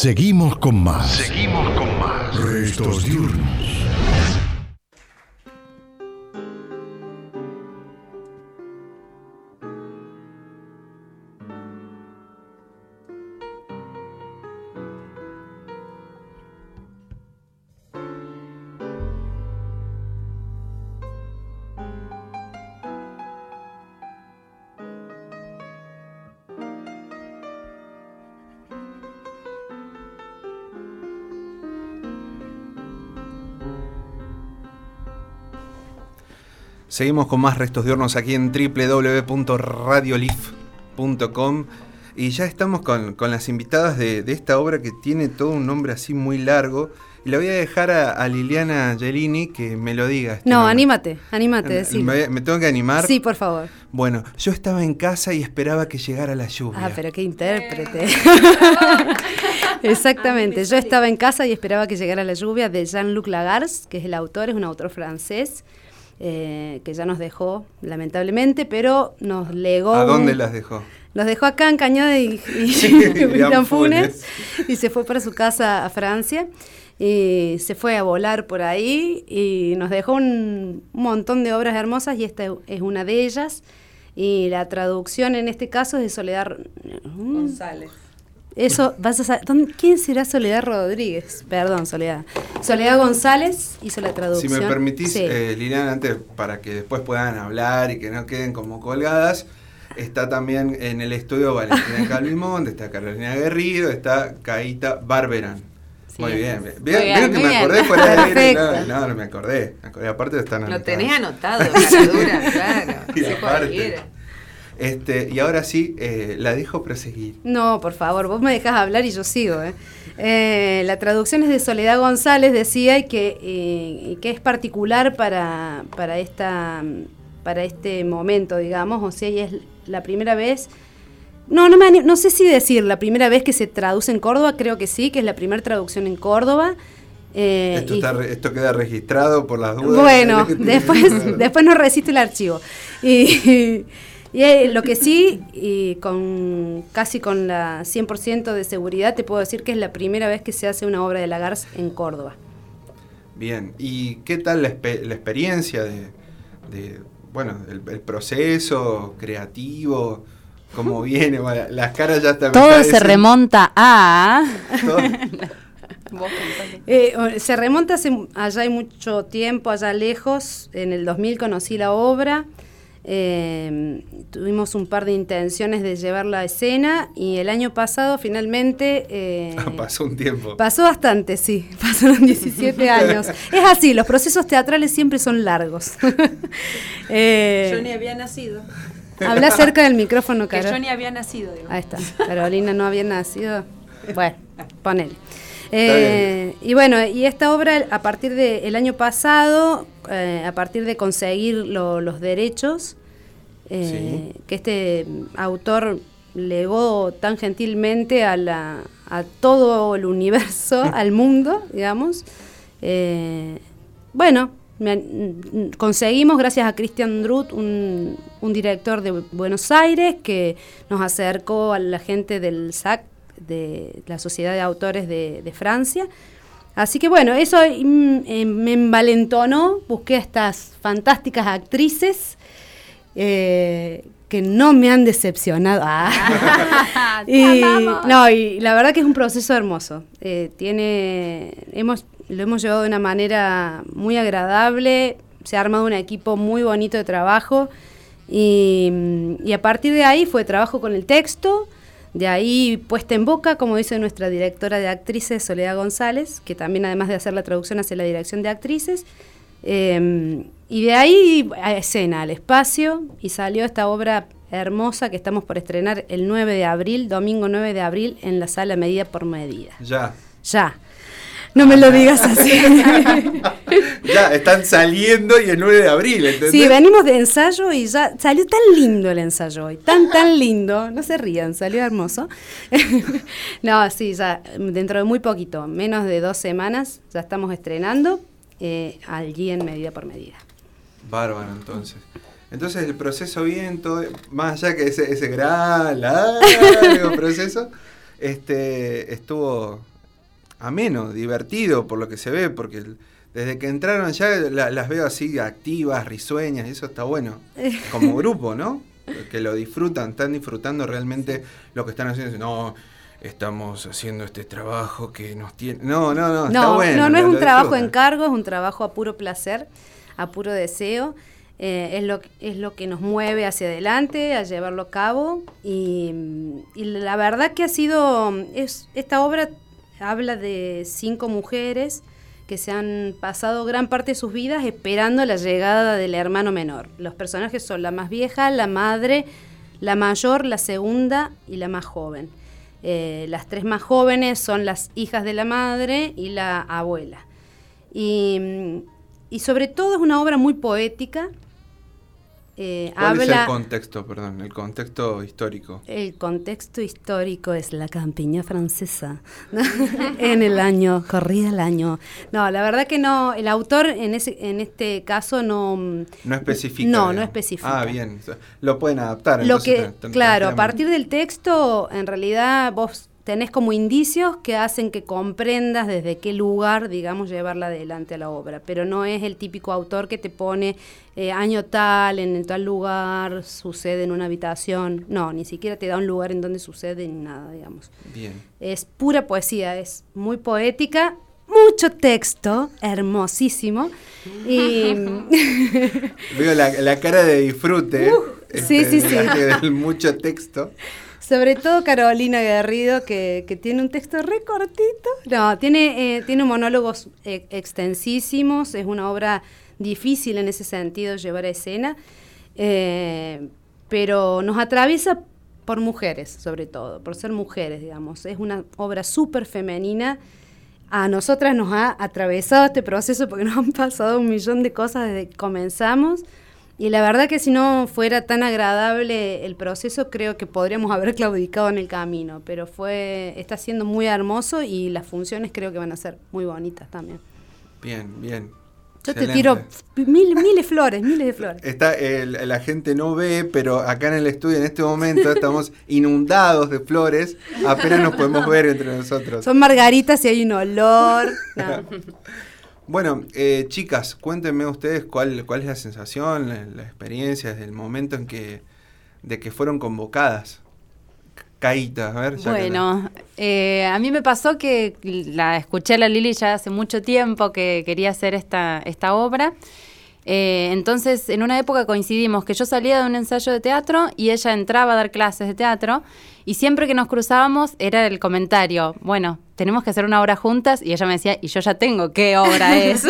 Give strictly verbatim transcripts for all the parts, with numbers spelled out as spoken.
Seguimos con más. Seguimos con más. Restos diurnos. Seguimos con más Restos Diurnos aquí en doble u doble u doble u punto radiolif punto com y ya estamos con, con las invitadas de, de esta obra que tiene todo un nombre así muy largo. Y la voy a dejar a, a Liliana Gelini que me lo diga. Este no, nombre. anímate, anímate, decir. ¿Me, ¿Me tengo que animar? Sí, por favor. Bueno, yo estaba en casa y esperaba que llegara la lluvia. Ah, pero qué intérprete. Exactamente, yo estaba en casa y esperaba que llegara la lluvia, de Jean-Luc Lagarce, que es el autor, es un autor francés. Eh, que ya nos dejó, lamentablemente, pero nos legó... ¿A dónde un, las dejó? Nos dejó acá en Cañada y, y, sí, y Ampunes, y se fue para su casa a Francia, y se fue a volar por ahí, y nos dejó un, un montón de obras hermosas, y esta es una de ellas, y la traducción en este caso es de Soledad González. Eso, vas a saber, ¿quién será Soledad Rodríguez? Perdón, Soledad. Soledad González hizo la traducción. Si me permitís, sí. eh, Liliana, antes, para que después puedan hablar y que no queden como colgadas, está también en el estudio Valentina Calvimont, está Carolina Guerrido, está Caíta Barberán. Sí. Muy bien, bien. ¿Vieron que me acordé bien. fuera de aire? No, no, no me acordé. Me acordé. Aparte están Lo anotadas. tenés anotado, caradura, claro. Y Sí, aparte, cualquiera. Este, y ahora sí, eh, la dejo proseguir. No, por favor, vos me dejás hablar y yo sigo. ¿eh? Eh, la traducción es de Soledad González, decía, y que, eh, y que es particular para, para, esta, para este momento, digamos. O sea, y es la primera vez... No, no, me anim- no sé si decir la primera vez que se traduce en Córdoba, creo que sí, que es la primera traducción en Córdoba. Eh, esto, y, está, esto queda registrado por las dudas. Bueno, después, después nos resiste el archivo. Y... Y eh, lo que sí, y con casi con la cien por ciento de seguridad, te puedo decir que es la primera vez que se hace una obra de Lagarce en Córdoba. Bien, ¿y qué tal la, espe- la experiencia de, de bueno, el, el proceso creativo? ¿Cómo viene? Bueno, las caras ya están... Todo se diciendo, remonta a... eh, se remonta hace, allá hay mucho tiempo, allá lejos. En el dos mil conocí la obra. Eh, tuvimos un par de intenciones de llevarla a escena y el año pasado finalmente eh, ah, pasó un tiempo pasó bastante, sí, pasaron diecisiete años. Es así, los procesos teatrales siempre son largos. eh, Yo ni había nacido. Habla cerca del micrófono, Carol. Que yo ni había nacido, digo. Ahí está, Carolina no había nacido. Bueno, ponele. Eh, y bueno, y esta obra a partir del año pasado, eh, a partir de conseguir lo, los derechos eh, sí. que este autor legó tan gentilmente a, la, a todo el universo, al mundo, digamos, eh, bueno, me, conseguimos gracias a Christian Druth, un, un director de Buenos Aires, que nos acercó a la gente del S A C, de la Sociedad de Autores de, de Francia. Así que bueno, eso mm, eh, me envalentonó, busqué a estas fantásticas actrices eh, que no me han decepcionado. Ah. y, no, y la verdad que es un proceso hermoso. Eh, tiene, hemos, lo hemos llevado de una manera muy agradable, se ha armado un equipo muy bonito de trabajo y, y a partir de ahí fue trabajo con el texto. De ahí puesta en boca, como dice nuestra directora de actrices, Soledad González, que también además de hacer la traducción hace la dirección de actrices. Eh, y de ahí a escena, al espacio, y salió esta obra hermosa que estamos por estrenar el nueve de abril, domingo nueve de abril, en la sala Medida por Medida. Ya. Ya. No me lo digas así. Ya, están saliendo y el nueve de abril, ¿entendés? Sí, venimos de ensayo y ya salió tan lindo el ensayo hoy, tan, tan lindo. No se rían, salió hermoso. No, sí, ya dentro de muy poquito, menos de dos semanas, ya estamos estrenando eh, allí en Medida por Medida. Bárbaro, entonces. Entonces el proceso bien, todo, más allá que ese, ese gran, largo proceso... este, estuvo ameno, divertido por lo que se ve, porque el, desde que entraron ya la, las veo así activas, risueñas, y eso está bueno. Como grupo, ¿no? Que lo disfrutan, están disfrutando realmente lo que están haciendo. No, estamos haciendo este trabajo que nos tiene... No, no, no, está no, bueno. No, no es lo, un lo trabajo disfrutan. en cargo, es un trabajo a puro placer, a puro deseo. Eh, es, lo, es lo que nos mueve hacia adelante, a llevarlo a cabo. Y, y la verdad que ha sido... Es, esta obra habla de cinco mujeres que se han pasado gran parte de sus vidas esperando la llegada del hermano menor. Los personajes son la más vieja, la madre, la mayor, la segunda y la más joven. Eh, las tres más jóvenes son las hijas de la madre y la abuela. Y, y sobre todo es una obra muy poética. Eh, ¿Cuál habla, es el contexto, perdón, el contexto histórico? El contexto histórico es la campiña francesa. En el año, corría el año. No, la verdad que no, el autor en ese en este caso no... No especifica. No, digamos. no especifica. Ah, bien. Lo pueden adaptar. Lo entonces, que, tan- tan- claro, a tranquilamente. partir del texto, en realidad vos tenés como indicios que hacen que comprendas desde qué lugar, digamos, llevarla adelante a la obra, pero no es el típico autor que te pone eh, año tal, en tal lugar, sucede en una habitación, no, ni siquiera te da un lugar en donde sucede ni nada, digamos. Bien. Es pura poesía, es muy poética, mucho texto, hermosísimo, y... Veo la, la cara de disfrute. Uh, sí, sí, de sí. la- del mucho texto. Sobre todo Carolina Garrido, que, que tiene un texto re cortito. No, tiene, eh, tiene monólogos eh, extensísimos, es una obra difícil en ese sentido llevar a escena, eh, pero nos atraviesa por mujeres, sobre todo, por ser mujeres, digamos. Es una obra súper femenina. A nosotras nos ha atravesado este proceso porque nos han pasado un millón de cosas desde que comenzamos. Y la verdad que si no fuera tan agradable el proceso, creo que podríamos haber claudicado en el camino, pero fue está siendo muy hermoso y las funciones creo que van a ser muy bonitas también. Bien, bien. Yo te Excelente. tiro mil, miles de flores, miles de flores. Está, el- la gente no ve, pero acá en el estudio en este momento estamos inundados de flores. Apenas nos podemos ver entre nosotros. Son margaritas y hay un olor. No. Bueno, eh, chicas, cuéntenme ustedes cuál, cuál es la sensación, la, la experiencia desde el momento en que de que fueron convocadas. Caíta, a ver. Ya Bueno, eh, a mí me pasó que la escuché a la Lili ya hace mucho tiempo que quería hacer esta, esta obra. Eh, entonces, en una época coincidimos que yo salía de un ensayo de teatro y ella entraba a dar clases de teatro y siempre que nos cruzábamos era el comentario, bueno, tenemos que hacer una obra juntas y ella me decía, y yo ya tengo, ¿qué obra es?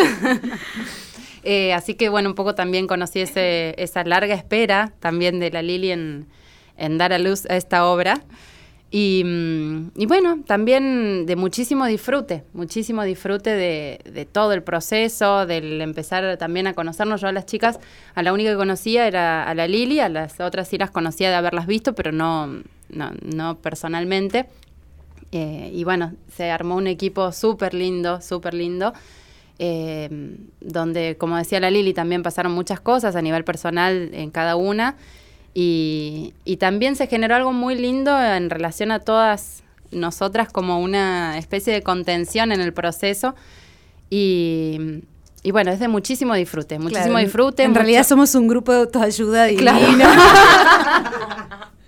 eh, así que bueno, un poco también conocí ese, esa larga espera también de la Lili en, en dar a luz a esta obra. Y, y bueno, también de muchísimo disfrute, muchísimo disfrute de, de todo el proceso, del empezar también a conocernos. Yo a las chicas, a la única que conocía era a la Lili, a las otras sí las conocía de haberlas visto, pero no, no, no personalmente. Eh, y bueno, se armó un equipo súper lindo, súper lindo, eh, donde, como decía la Lili, también pasaron muchas cosas a nivel personal en cada una. Y, y también se generó algo muy lindo en relación a todas nosotras como una especie de contención en el proceso y, y bueno, es de muchísimo disfrute, muchísimo Claro, disfrute. En mucho... realidad somos un grupo de autoayuda divino. Claro.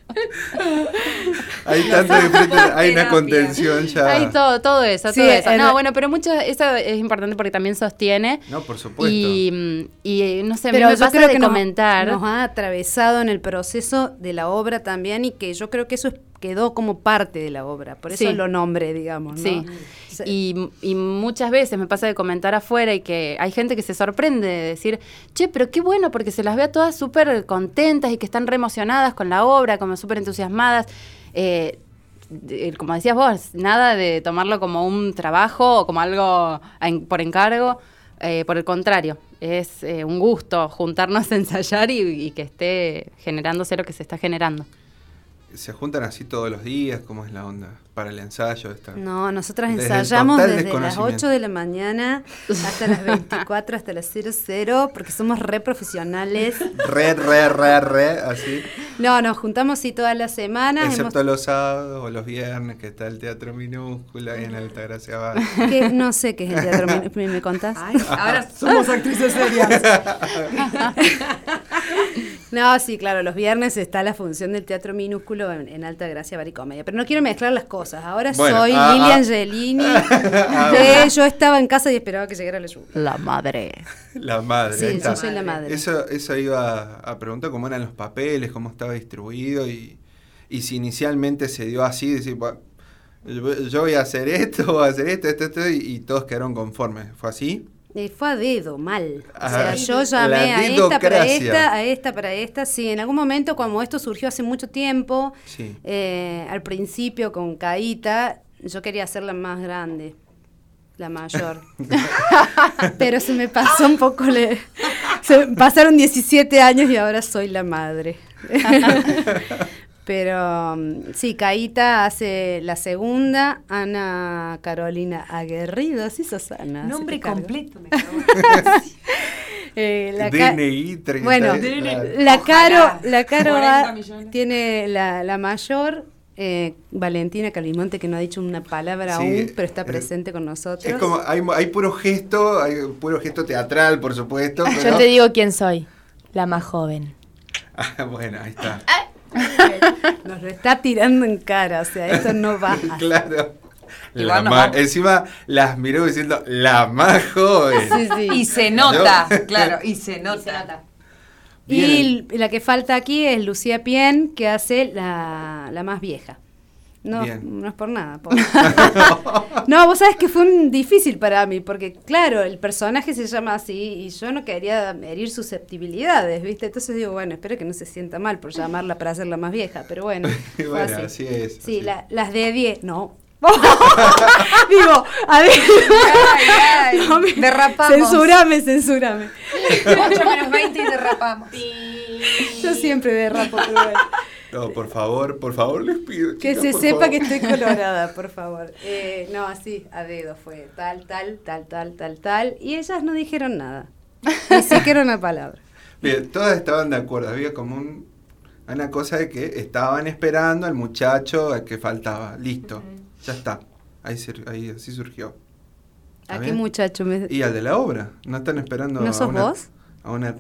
Hay tanto disfrute, hay una Terapia. contención ya. Hay todo, todo eso, Sí, todo eso. en- No, bueno, pero mucho, eso es importante porque también sostiene. No, por supuesto. Y, y no sé, a mí Pero me yo pasa creo de que nos- comentar. Nos, ha atravesado en el proceso de la obra también y que yo creo que eso es- quedó como parte de la obra, por eso Sí. lo nombré, digamos, ¿no? Sí, Se- y, y muchas veces me pasa de comentar afuera y que hay gente que se sorprende de decir, che, pero qué bueno, porque se las ve a todas súper contentas y que están re emocionadas con la obra, como súper entusiasmadas. Eh, de- como decías vos, nada de tomarlo como un trabajo o como algo en- por encargo, eh, por el contrario, es eh, un gusto juntarnos a ensayar y, y que esté generándose lo que se está generando. ¿Se juntan así todos los días? ¿Cómo es la onda para el ensayo? Esta? No, nosotras Desde ensayamos el total desde las desconocimiento. ocho de la mañana hasta las veinticuatro, hasta las cero cero, porque somos re profesionales. Re, re, re, re, así. No, nos juntamos sí todas las semanas. Excepto hemos- los sábados o los viernes, que está el Teatro Minúscula ahí en Altagracia Bar. que no sé qué es el teatro, ¿me, me- me contás? Ay, ahora somos actrices serias. No, sí, claro, los viernes está la función del Teatro Minúsculo en, en Alta Gracia Bar y Comedia. Pero no quiero mezclar las cosas. Ahora Bueno, soy ah, Lili ah. Angelini. Ah, de bueno. yo estaba en casa y esperaba que llegara la lluvia. La madre. La madre. Sí, ahí está. yo soy la madre. Eso, eso iba a preguntar cómo eran los papeles, cómo estaba distribuido y, y si inicialmente se dio así, decir, "Bueno, yo, yo voy a hacer esto, voy a hacer esto, esto, esto", y, y todos quedaron conformes. ¿Fue así? Y fue a dedo, mal. O Ajá. sea, yo llamé La a esta para dedocracia. esta, a esta para esta. Sí, en algún momento, como esto surgió hace mucho tiempo, Sí. eh, al principio con Caíta, yo quería hacerla más grande, la mayor. Pero se me pasó un poco, le, se me pasaron diecisiete años y ahora soy la madre. Pero mm, sí, Caíta hace la segunda, Ana Carolina Aguerrido, sí sos Ana. Nombre hacete cargo. completo, me cago. Eh, la ca- D N I, treinta, Bueno, claro. la Caro, Ojalá. la Caro cuarenta va- millones. tiene la, la mayor, eh, Valentina Calimonte, que no ha dicho una palabra Sí, aún, pero está eh, presente con nosotros. Es como, hay, hay puro gesto, hay puro gesto teatral, por supuesto. Yo pero- te digo quién soy. La más joven. Ah, bueno, ahí está. Nos lo está tirando en cara, o sea, esto no va a... Claro. Igual La nos ma- vamos. Encima las miró diciendo, la más joven. Sí, sí. Y se nota, Yo- claro, y se nota. Y Bien. l- la que falta aquí es Lucía Pien, que hace la, la más vieja. No, Bien. no es por nada. por- No, vos sabés que fue un difícil para mí, porque claro, el personaje se llama así y yo no quería herir susceptibilidades, ¿viste? Entonces digo, bueno, espero que no se sienta mal por llamarla para hacerla más vieja, pero bueno. Y fue bueno, así. así es. Sí, así. la- las de diez, no. Digo, a ver. Ay, ay, No, me- derrapamos. Censúrame, censúrame. ocho menos veinte y derrapamos. Yo siempre derrapo, pero bueno. No, por favor, por favor, les pido. Que chicas, se por sepa favor. que estoy colorada, por favor. Eh, no, así, a dedo fue tal, tal, tal, tal, tal, tal. Y ellas no dijeron nada. Ni siquiera una palabra. Bien, todas estaban de acuerdo. Había como un, una cosa de que estaban esperando al muchacho al que faltaba. Listo, ya está. Ahí, sur- ahí así surgió. ¿Está ¿A qué bien? muchacho me.? Y al de la obra. No están esperando ¿No a sos una, vos? A una...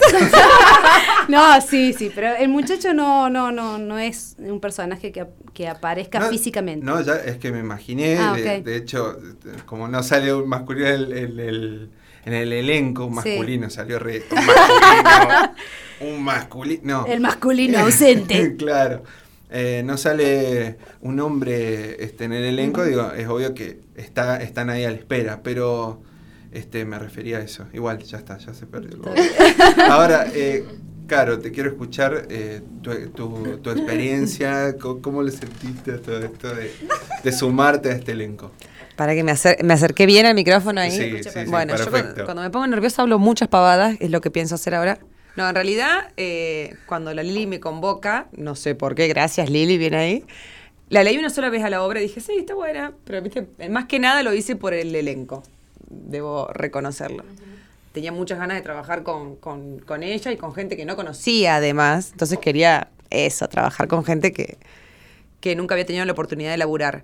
No, sí, sí, pero el muchacho no, no, no, no es un personaje que, ap- que aparezca No, físicamente. No, ya es que me imaginé. Ah, de, ok. de hecho, como no sale un masculino el, el- el- en el elenco, un Sí. masculino salió re. Un masculino. un masculino. No. El masculino ausente. Claro. Eh, no sale un hombre este, en el elenco, digo, es obvio que está, están ahí a la espera, pero este, me refería a eso. Igual, ya está, ya se perdió. el bobo. Ahora, eh, Caro, te quiero escuchar eh, tu, tu, tu experiencia, co- cómo le sentiste a todo esto de, de sumarte a este elenco. Para que me, acer- me acerqué bien al micrófono ahí. Sí, sí, sí, bueno, yo perfecto. cuando, cuando me pongo nerviosa hablo muchas pavadas, es lo que pienso hacer ahora. No, en realidad, eh, cuando la Lili me convoca, no sé por qué, gracias Lili, viene ahí, la leí una sola vez a la obra y dije, sí, está buena, pero viste, más que nada lo hice por el elenco, debo reconocerlo. Tenía muchas ganas de trabajar con, con, con ella y con gente que no conocía además, entonces quería eso, trabajar con gente que, que nunca había tenido la oportunidad de laburar.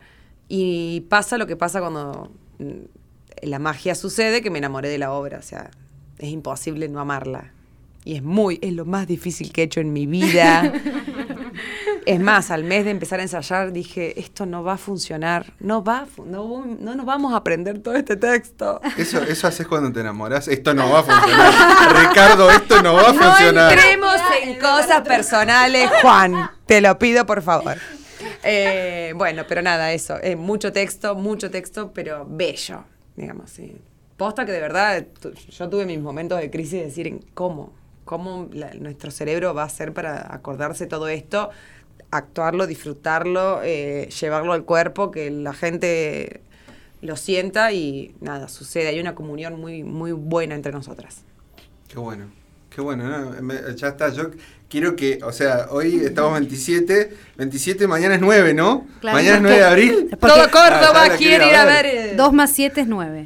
Y pasa lo que pasa cuando mm, la magia sucede, que me enamoré de la obra, o sea, es imposible no amarla. Y es muy, es lo más difícil que he hecho en mi vida. Es más, al mes de empezar a ensayar dije, esto no va a funcionar, no va, a fu- no, no nos vamos a aprender todo este texto. Eso, eso haces cuando te enamoras. Esto no va a funcionar. Ricardo, esto no va a No funcionar. entremos en cosas personales, Juan, te lo pido por favor. Eh, bueno, pero nada, eso, eh, mucho texto, mucho texto, pero bello, digamos, sí. Posta que de verdad, tu- yo tuve mis momentos de crisis de decir en cómo, cómo la- nuestro cerebro va a hacer para acordarse todo esto, actuarlo, disfrutarlo, eh, llevarlo al cuerpo, que la gente lo sienta y nada, sucede, hay una comunión muy, muy buena entre nosotras. Qué bueno, qué bueno, ¿no? Me- ya está, yo quiero que, o sea, hoy estamos veintisiete, veintisiete, mañana es nueve, ¿no? Claro, mañana es porque- nueve de abril. porque- Todo Córdoba Ah, ya la quiere ir a ver. eh. dos más siete es nueve.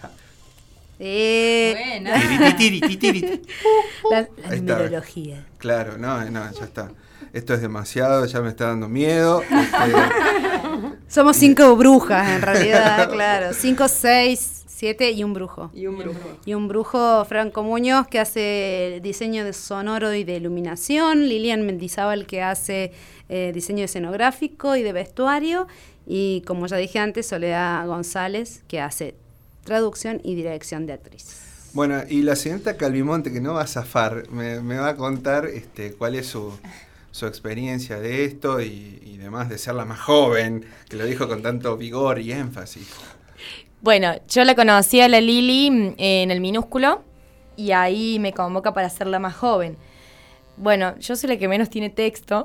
Eh, Buena. Tiri, tiri, tiri, tiri. la, la Ahí está. numerología. Claro, no, no, ya está. Esto es demasiado, ya me está dando miedo. Este, Somos cinco brujas, en realidad, claro. Cinco, seis, siete y un brujo. Y un brujo. Y un brujo, Franco Muñoz, que hace diseño de sonoro y de iluminación. Lilian Mendizábal, que hace eh, diseño escenográfico y de vestuario. Y como ya dije antes, Soledad González, que hace traducción y dirección de actriz. bueno, y la señorita Calvimonte, que no va a zafar, me, me va a contar este, cuál es su, su experiencia de esto y, y demás, de ser la más joven, que lo dijo con tanto vigor y énfasis. Bueno, yo la conocí a la Lili mm, en el minúsculo y ahí me convoca para ser la más joven. Bueno, yo soy la que menos tiene texto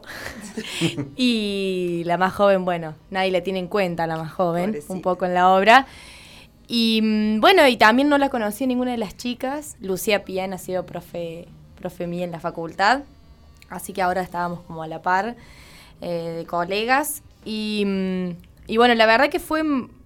y la más joven, bueno, nadie la tiene en cuenta, la más joven, Pobrecita. un poco en la obra. Y mm, bueno, y también no la conocí a ninguna de las chicas. Lucía Pian ha sido profe, profe mía en la facultad, así que ahora estábamos como a la par eh, de colegas. Y, mm, y bueno, la verdad que fue...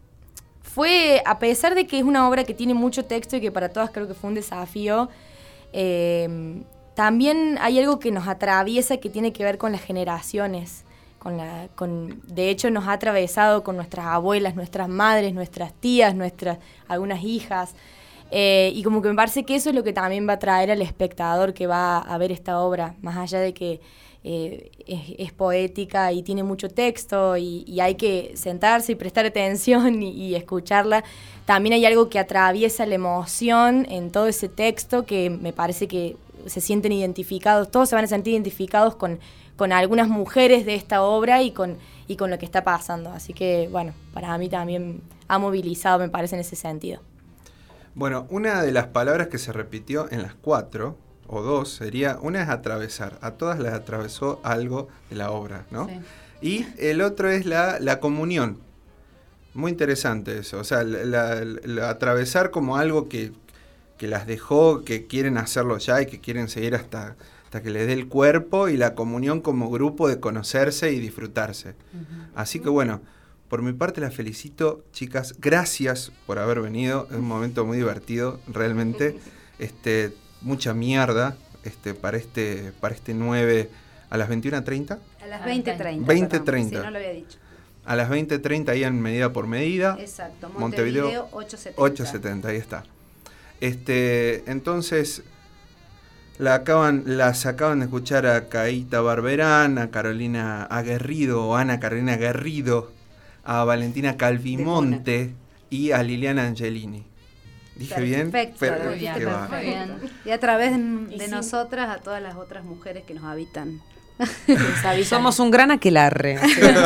Fue, a pesar de que es una obra que tiene mucho texto y que para todas creo que fue un desafío, eh, también hay algo que nos atraviesa que tiene que ver con las generaciones. Con la, con, de hecho, nos ha atravesado con nuestras abuelas, nuestras madres, nuestras tías, nuestras algunas hijas. Eh, y como que me parece que eso es lo que también va a traer al espectador que va a ver esta obra, más allá de que eh, es, es poética y tiene mucho texto y, y hay que sentarse y prestar atención y, y escucharla. También hay algo que atraviesa la emoción en todo ese texto que me parece que se sienten identificados, todos se van a sentir identificados con, con algunas mujeres de esta obra y con, y con lo que está pasando. Así que, bueno, para mí también ha movilizado, me parece, en ese sentido. Bueno, una de las palabras que se repitió en las cuatro, o dos, sería, una es atravesar, a todas las atravesó algo de la obra, ¿no? Sí. Y el otro es la, la comunión. Muy interesante eso, o sea, la, la- la- atravesar como algo que, que las dejó, que quieren hacerlo ya y que quieren seguir hasta, hasta que les dé el cuerpo, y la comunión como grupo de conocerse y disfrutarse. Así que bueno, por mi parte las felicito, chicas, gracias por haber venido, es un momento muy divertido, realmente, este, mucha mierda este, para, este, para este nueve a las veintiuna treinta. A las veinte treinta. veinte perdón, treinta. Sí, no lo había dicho. A las veinte treinta ahí en Medida por Medida. Exacto, Montevideo, Montevideo, ochocientos setenta. ochocientos setenta, ahí está. Este, entonces, la acaban, las acaban de escuchar a Caíta Barberán, a Carolina Aguerrido, o Ana Carolina Aguerrido, a Valentina Calvimonte y a Liliana Angelini. ¿Dije bien? Perfecto, Per- lo Muy bien, qué va. muy bien. Y a través de Y sí. nosotras a todas las otras mujeres que nos habitan. Somos un gran aquelarre.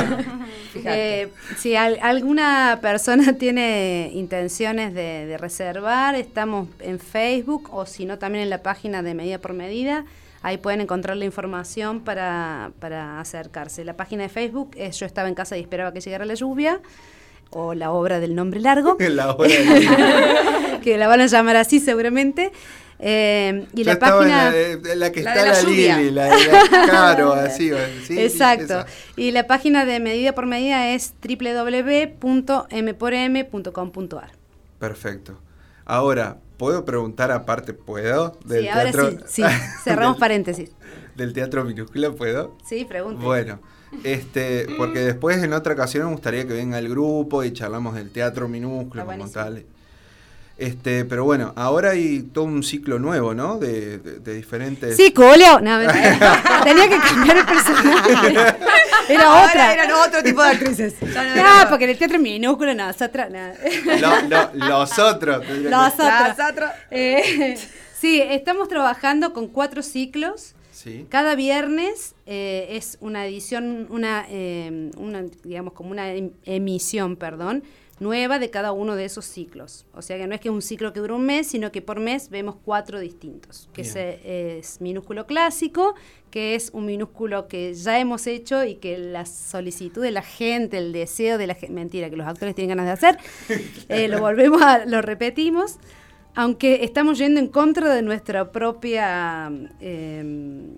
Eh, si al- alguna persona tiene intenciones de, de reservar, estamos en Facebook o si no también en la página de Medida por Medida. Ahí pueden encontrar la información para, para acercarse. La página de Facebook es Yo estaba en casa y esperaba que llegara la lluvia, o la obra del nombre largo, La hora de- que la van a llamar así seguramente. Eh, y Yo la estaba en página... la, de- la que La está de la la, lluvia. Lili, la de la Caro, así. Sí, Exacto. esa. Y la página de Medida por Medida es doble u doble u doble u punto m por m punto com punto a r. Perfecto. Ahora, ¿puedo preguntar aparte? ¿Puedo? Sí, ahora sí, sí. Cerramos del, paréntesis. del teatro minúsculo, ¿puedo? Sí, pregunte. Bueno, este, porque después en otra ocasión me gustaría que venga el grupo y charlamos del teatro minúsculo Está como buenísimo. tal. Este, pero bueno, ahora hay todo un ciclo nuevo, ¿no? De, de, de diferentes... Sí, Julio. No, mentira. Tenía que cambiar el personaje. Era Ahora otra. eran otro tipo de actrices. Ya no, No, no. porque en el teatro minúsculo, nosotras, nada. Lo- lo- los otros. tendría que- Nosotras. Las otras. Eh, sí, estamos trabajando con cuatro ciclos. Sí. Cada viernes eh, es una edición, una, eh, una, digamos, como una em- emisión, perdón, nueva de cada uno de esos ciclos. O sea que no es que un ciclo que dura un mes, sino que por mes vemos cuatro distintos. Que Bien. se- es minúsculo clásico, que es un minúsculo que ya hemos hecho y que la solicitud de la gente, el deseo de la gente, mentira, que los actores tienen ganas de hacer, eh, lo volvemos a, lo repetimos. Aunque estamos yendo en contra de nuestra propia, eh,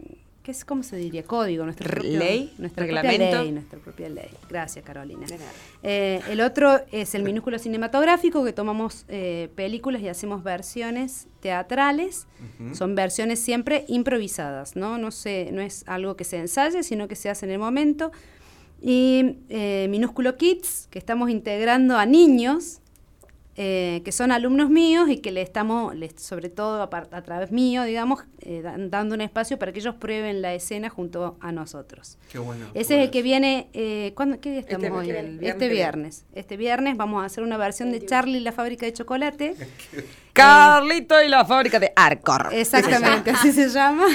¿qué es, ¿cómo se diría? Código, nuestra propia ley, nuestra reglamento. propia ley, nuestra propia ley. Gracias, Carolina. Eh, el otro es el minúsculo cinematográfico, que tomamos eh, películas y hacemos versiones teatrales. Uh-huh. Son versiones siempre improvisadas, ¿no? No se, no es algo que se ensaye, sino que se hace en el momento. Y eh, minúsculo kids, que estamos integrando a niños, Eh, que son alumnos míos y que le estamos, les, sobre todo a, a través mío, digamos, eh, da, dando un espacio para que ellos prueben la escena junto a nosotros. Qué bueno. Ese es el que viene, eh, ¿cuándo, ¿qué día estamos este, hoy? el viernes Este viernes. Este viernes vamos a hacer una versión de Charlie y la fábrica de chocolate. Carlito y la fábrica de Arcor. Exactamente, así se llama.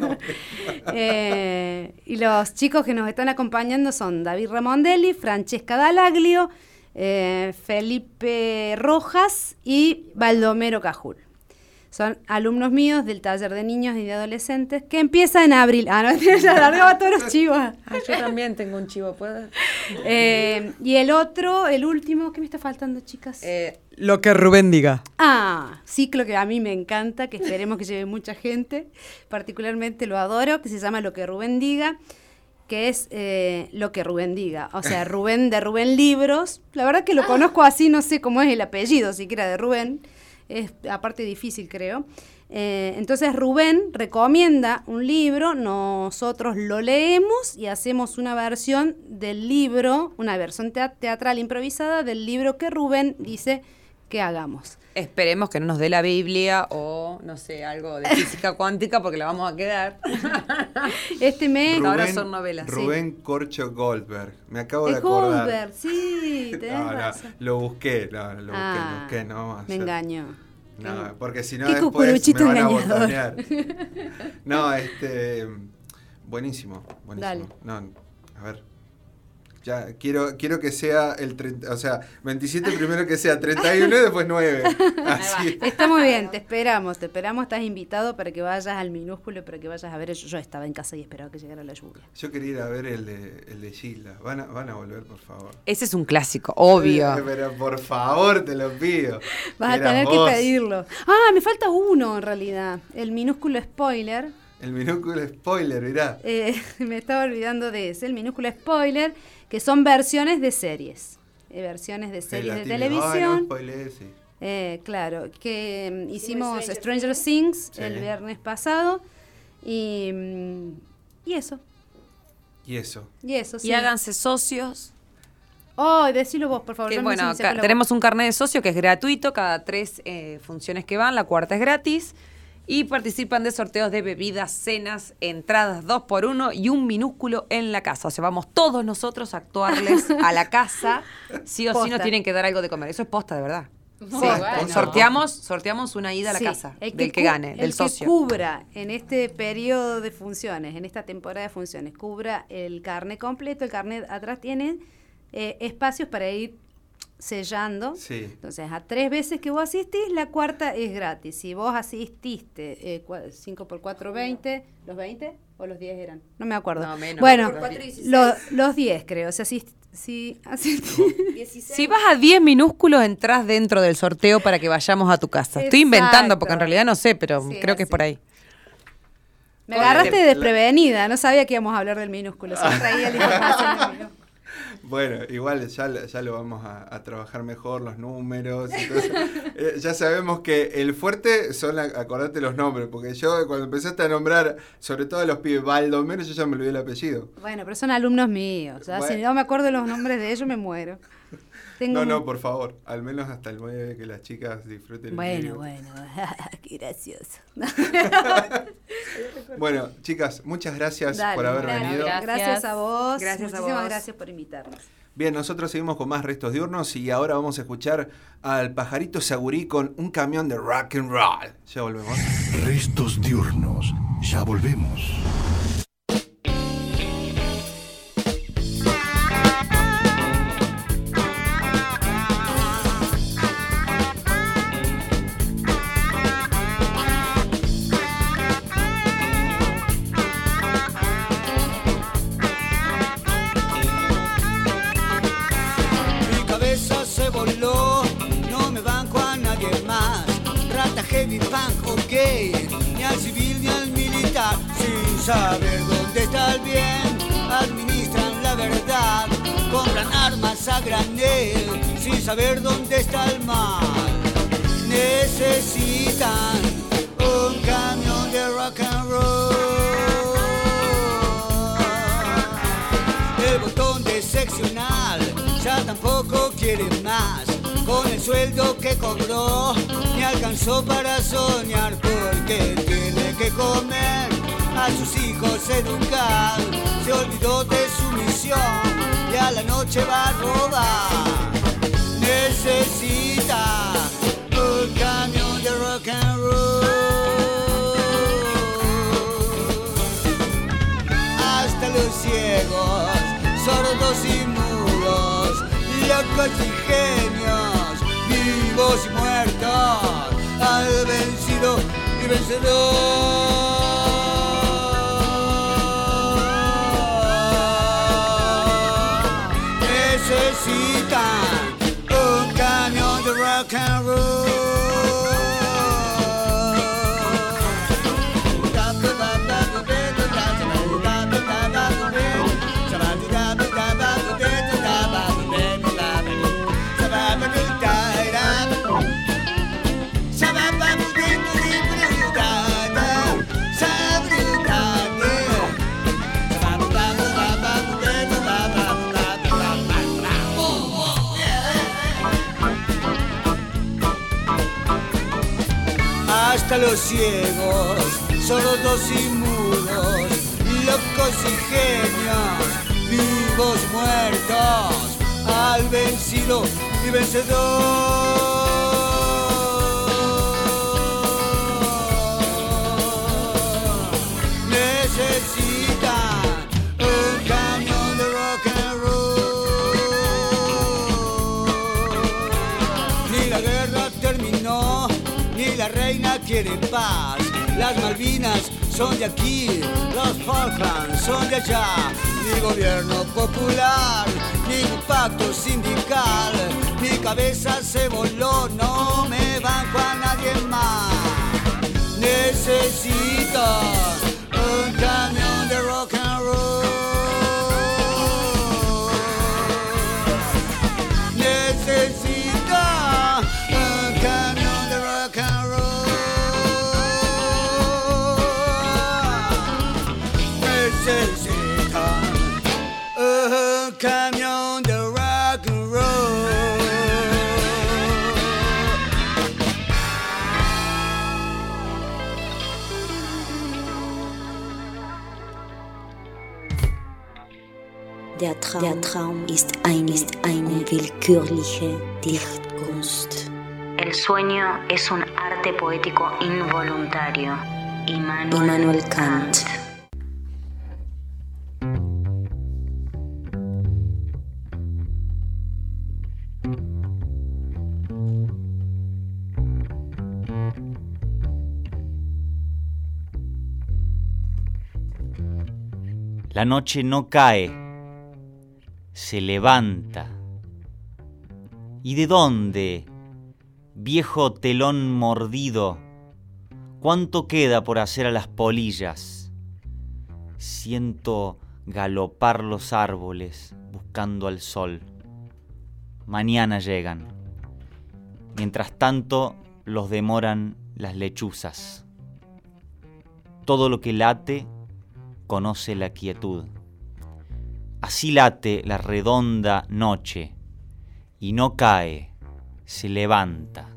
eh, y los chicos que nos están acompañando son David Ramondelli, Francesca Dalaglio, Eh, Felipe Rojas y Baldomero Cajul. Son alumnos míos del taller de niños y de adolescentes que empieza en abril. Ah, no, ya largaba todos los chivos. Ah, yo también tengo un chivo, ¿puedo? Eh, y el otro, el último, ¿qué me está faltando, chicas? Eh, lo que Rubén diga. Ah, ciclo que a mí me encanta, que esperemos que lleve mucha gente. Particularmente lo adoro, que se llama Lo que Rubén diga, que es eh, Lo que Rubén diga. O sea, Rubén de Rubén Libros. La verdad que lo conozco así, no sé cómo es el apellido siquiera de Rubén. Es aparte difícil, creo. Eh, entonces Rubén recomienda un libro, nosotros lo leemos y hacemos una versión del libro, una versión teatral improvisada del libro que Rubén dice que hagamos. Esperemos que no nos dé la Biblia o, no sé, algo de física cuántica porque la vamos a quedar. Este mes... Rubén, ahora son novelas. Rubén sí. Corcho Goldberg. Me acabo Es de acordar. Goldberg, sí, tenés no, no, razón. lo busqué, no, lo busqué, Ah, lo busqué, no vamos a me hacer- engañó. No, porque si no Qué después cucuruchito me van a engañador. botonear. No, este... Buenísimo, buenísimo. Dale. No, a ver... Ya, quiero, quiero que sea el treinta, o sea, veintisiete primero que sea treinta y uno y después nueve. Así. Está muy bien, te esperamos, te esperamos, estás invitado para que vayas al minúsculo, para que vayas a ver. Yo, yo estaba en casa y esperaba que llegara la lluvia. Yo quería ir a ver el de, el de Gilda. Van a, van a volver, por favor. Ese es un clásico, obvio. Eh, Pero por favor, te lo pido. Vas a Eras tener vos. que pedirlo. Ah, me falta uno en realidad, el minúsculo spoiler. El minúsculo spoiler, mirá. Eh, me estaba olvidando de ese, el minúsculo spoiler, que son versiones de series. Eh, versiones de Sí, series la de típica, televisión. "Ay, no spoilees", sí. Eh, claro, que mm, hicimos Stranger Things Sí. el viernes pasado y, mm, y eso, Y eso. y eso, sí. Y háganse socios. Oh, decilo vos, por favor. Que, yo no bueno, sé si saco acá la tenemos un carnet de socio que es gratuito, cada tres eh, funciones que van, la cuarta es gratis. Y participan de sorteos de bebidas, cenas, entradas dos por uno y un minúsculo en la casa. O sea, vamos todos nosotros a actuarles a la casa. Sí o sí Posta. nos tienen que dar algo de comer. Eso es posta, de verdad. Muy Sí. bueno. Sorteamos, sorteamos una ida a la Sí, casa el del que cu- gane, del el socio. que cubra en este periodo de funciones, en esta temporada de funciones, cubra el carnet completo. El carnet atrás tiene eh, espacios para ir sellando. Sí. Entonces, a tres veces que vos asistís, la cuarta es gratis. Si vos asististe cinco por cuatro, veinte, ¿los veinte o los diez eran? No me acuerdo. No, menos. Bueno, Por cuatro, lo- los diez creo. Si asist, si asistí- Si vas a diez minúsculos, entras dentro del sorteo para que vayamos a tu casa. Estoy inventando Exacto. porque en realidad no sé, pero Sí, creo que es así. por ahí. Me agarraste desprevenida, no sabía que íbamos a hablar del minúsculo. Se traía la información del minúsculo. Bueno, igual ya, lo- ya lo vamos a, a trabajar mejor, los números. Entonces, eh, ya sabemos que el fuerte son, la- acordate los nombres, porque yo cuando empezaste a nombrar, sobre todo a los pibes, Baldomero, yo ya me olvidé el apellido. Bueno, pero son alumnos míos. ¿Ya? Bueno. Si no me acuerdo los nombres de ellos, me muero. Tengo No, un- no, por favor, al menos hasta el nueve, que las chicas disfruten el Bueno, libro. bueno, qué gracioso. Bueno, chicas, muchas gracias Dale, por haber dale, venido. gracias. Gracias a vos. Gracias a Muchísimas vos. gracias por invitarnos. Bien, nosotros seguimos con más restos diurnos y ahora vamos a escuchar al pajarito Sagurí con un camión de rock and roll. Ya volvemos. Restos diurnos. Ya volvemos. Mi cabeza se voló, no me banco a nadie más. Rata, heavy, punk o gay, ni al civil ni al militar. Sin saber dónde está el bien, administran la verdad, compran armas a granel, sin saber dónde está el mal. Necesitan un camión de rock and roll. El botón de seccional ya tampoco quiere más. Con el sueldo que cobró ni alcanzó para soñar, porque tiene que comer, a sus hijos educar. Se olvidó de su misión y a la noche va a robar. Necesita un camión de rock and roll. Hasta los ciegos, sordos y mudos, locos y genios, vivos y muertos, al vencido y vencedor. Necesitan un camión de rock and roll. Hasta los ciegos, sordos y mudos, locos y genios, vivos y muertos, al vencido y vencedor. Necesitan un camión de rock and roll. Ni la guerra terminó, ni la reina quiere paz. Las Malvinas son de aquí, los Falklands son de allá. Ni gobierno popular, ni un pacto sindical. Mi cabeza se voló, no me banco a nadie más. Necesito un camión de rock and roll. Necesito un camión de rock and roll. Necesito un camión de rock and roll. Der Traum, Der Traum ist eine, ist eine willkürliche Dichtkunst. El sueño es un arte poético involuntario. Immanuel, Immanuel Kant. La noche no cae, se levanta. ¿Y de dónde, viejo telón mordido? ¿Cuánto queda por hacer a las polillas? Siento galopar los árboles buscando al sol. Mañana llegan. Mientras tanto, los demoran las lechuzas. Todo lo que late conoce la quietud. Así late la redonda noche, y no cae, se levanta.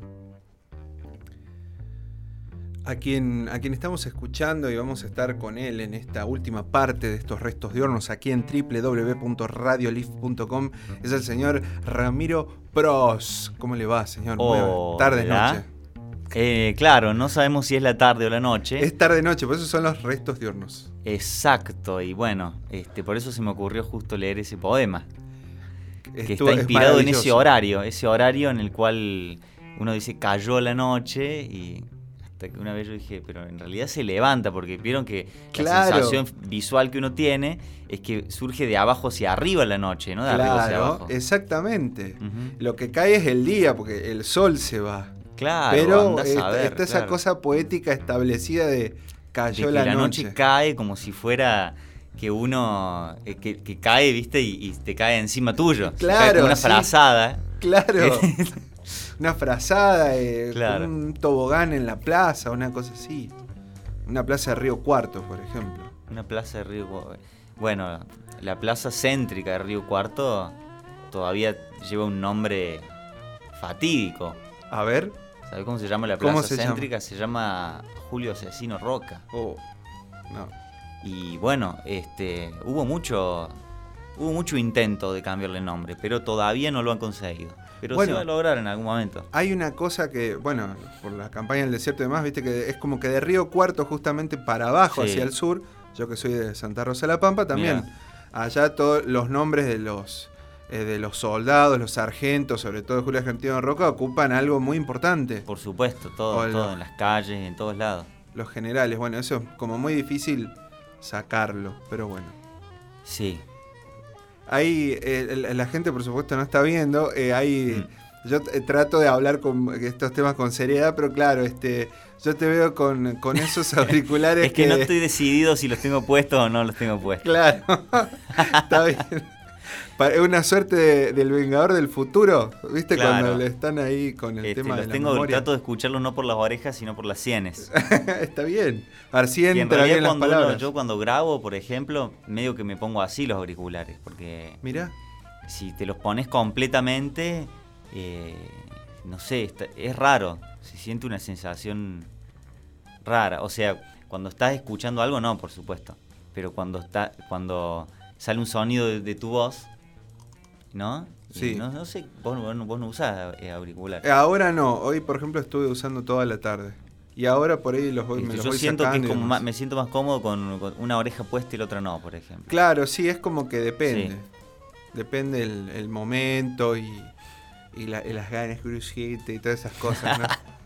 A quien, a quien estamos escuchando y vamos a estar con él en esta última parte de estos restos de hornos aquí en doble u doble u doble u punto radio lif punto com es el señor Ramiro Pros. ¿Cómo le va, señor? Oh, tarde, noche. Eh, claro, no sabemos si es la tarde o la noche. Es tarde-noche, por eso son los restos de hornos. Exacto, y bueno, este, por eso se me ocurrió justo leer ese poema. Que Estuvo, está inspirado en ese horario, ese horario en el cual uno dice cayó la noche y hasta que una vez yo dije, pero en realidad se levanta, porque vieron que claro. La sensación visual que uno tiene es que surge de abajo hacia arriba la noche, ¿no? De claro, arriba hacia abajo. Exactamente. Uh-huh. Lo que cae es el día, porque el sol se va. Claro, pero andás está, a ver, está esa claro. cosa poética establecida de Cayó de que la la noche. noche cae como si fuera que uno eh, que, que cae, viste, y, y te cae encima tuyo. Claro, Cae como una sí. frazada. Claro. Una frazada, eh, Claro. un tobogán en la plaza, una cosa así. Una plaza de Río Cuarto, por ejemplo. Una plaza de Río Cuarto. Bueno, la plaza céntrica de Río Cuarto todavía lleva un nombre fatídico. A ver. ¿Sabes cómo se llama la ¿Cómo plaza se llama? céntrica? Se llama Julio Asesino Roca. Oh, no. Y bueno, este, hubo mucho, hubo mucho intento de cambiarle el nombre, pero todavía no lo han conseguido. Pero Bueno, se va a lograr en algún momento. Hay una cosa que, bueno, por la campaña del desierto y demás, viste que es como que de Río Cuarto justamente para abajo, Sí. hacia el sur, yo que soy de Santa Rosa de la Pampa, también Mirá. allá todos los nombres de los eh, de los soldados, los sargentos, sobre todo de Julio Argentino Roca, ocupan algo muy importante. Por supuesto, todo, O todo lo- en las calles, en todos lados. Los generales, bueno, eso es como muy difícil sacarlo, pero bueno. Sí. Ahí eh, el- la gente por supuesto no está viendo, eh, ahí yo eh, trato de hablar con estos temas con seriedad, pero claro, este yo te veo con, con esos auriculares Es que no estoy decidido si los tengo puestos o no los tengo puestos. Claro, está bien. Pa- Es una suerte de- del Vengador del Futuro, ¿viste? Claro. Cuando le están ahí con el Este, tema de los la tengo, memoria. trato de escucharlos no por las orejas, sino por las sienes. Está bien. A ver si Y en entra realidad bien las cuando uno- palabras. yo cuando grabo, por ejemplo, medio que me pongo así los auriculares, porque Mirá. si te los pones completamente, eh, no sé, está- es raro, se siente una sensación rara. O sea, cuando estás escuchando algo, no, por supuesto, pero cuando está, cuando sale un sonido de, de tu voz, ¿no? Y Sí. No, no sé, vos, vos no- vos no usás eh, auriculares. Eh, Ahora no, hoy por ejemplo estuve usando toda la tarde. Y ahora por ahí los voy, me los Yo voy siento que sacando es y como demás. más- me siento más cómodo con, con una oreja puesta y la otra no, por ejemplo. Claro, sí, es como que depende. Sí. Depende el, el momento y, y, la- y las ganas crujientes y todas esas cosas, ¿no?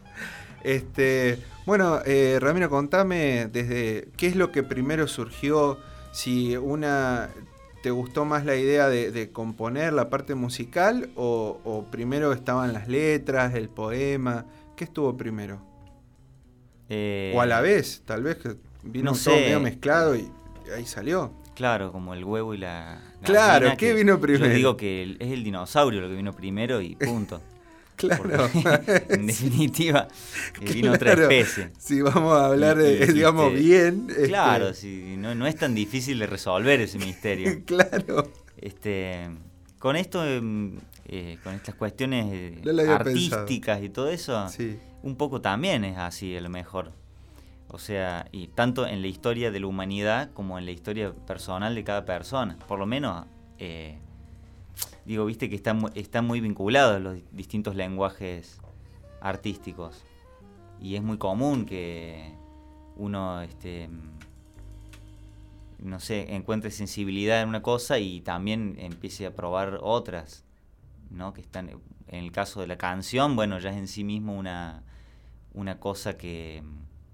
este, bueno, eh, Ramiro, contame desde qué es lo que primero surgió, si una te gustó más la idea de, de componer la parte musical o, o primero estaban las letras, el poema, ¿qué estuvo primero? Eh, O a la vez, tal vez que vino no todo sé. medio mezclado y ahí salió. Claro, como el huevo y la Claro, gallina, ¿qué que vino primero? Yo digo que el- es el dinosaurio lo que vino primero y punto. Claro. Porque, en definitiva, eh, vino otra Claro. especie. Si vamos a hablar, Y- y- de, digamos, este, bien. este, Claro, si no, no es tan difícil de resolver ese misterio. Claro. Este, con esto, em, eh, con estas cuestiones eh, No lo había artísticas y todo eso, Sí. un poco también es así a lo mejor. O sea, y tanto en la historia de la humanidad como en la historia personal de cada persona. Por lo menos, eh, digo, viste que están, mu- están muy vinculados los distintos lenguajes artísticos. Y es muy común que uno, este, no sé, encuentre sensibilidad en una cosa y también empiece a probar otras, ¿no? Que están, en el caso de la canción, bueno, ya es en sí mismo una, una cosa que,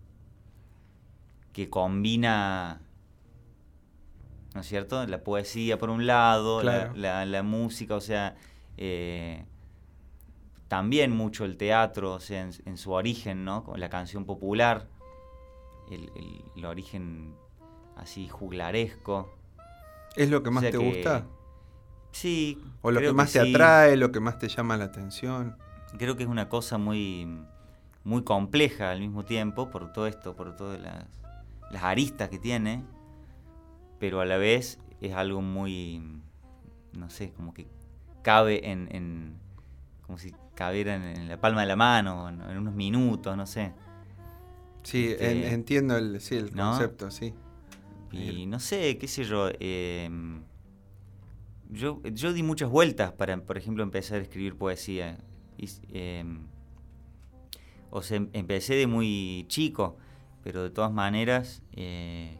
que combina, ¿no es cierto? La poesía por un lado, Claro. la, la- la música, o sea, eh, también mucho el teatro, o sea, en, en su origen, ¿no? Con la canción popular, el, el- el origen así juglaresco. ¿Es lo que más O sea te que- gusta? Sí. ¿O lo que creo más te sí. atrae, lo que más te llama la atención? Creo que es una cosa muy, muy compleja al mismo tiempo por todo esto, por todas las, las aristas que tiene, pero a la vez es algo muy, no sé, como que cabe en, en como si cabiera en, en la palma de la mano, en, en unos minutos, no sé. Sí, Este, en- entiendo el, sí, el ¿no? concepto, sí. Y no sé, qué sé yo. eh, yo, yo di muchas vueltas para, por ejemplo, empezar a escribir poesía. Y, eh, o sea, em- empecé de muy chico, pero de todas maneras, eh,